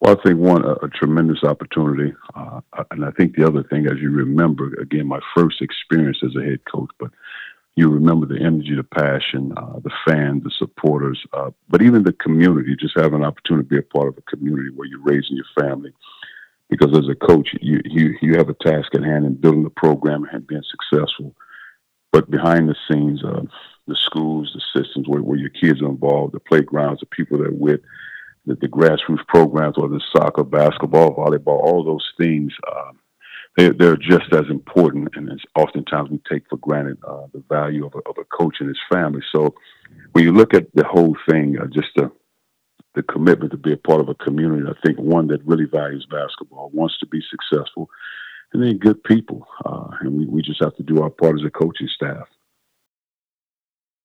Well, I think one, a tremendous opportunity. And I think the other thing, as you remember, again, my first experience as a head coach, but you remember the energy, the passion, the fans, the supporters, but even the community, just having an opportunity to be a part of a community where you're raising your family. Because as a coach, you have a task at hand in building the program and being successful. But behind the scenes, the schools, the systems where your kids are involved, the playgrounds, the people they're with, the grassroots programs, whether it's soccer, basketball, volleyball, all those things, they're just as important. And it's oftentimes we take for granted the value of a coach and his family. So when you look at the whole thing, just the commitment to be a part of a community, I think one that really values basketball, wants to be successful, and then good people. And we just have to do our part as a coaching staff.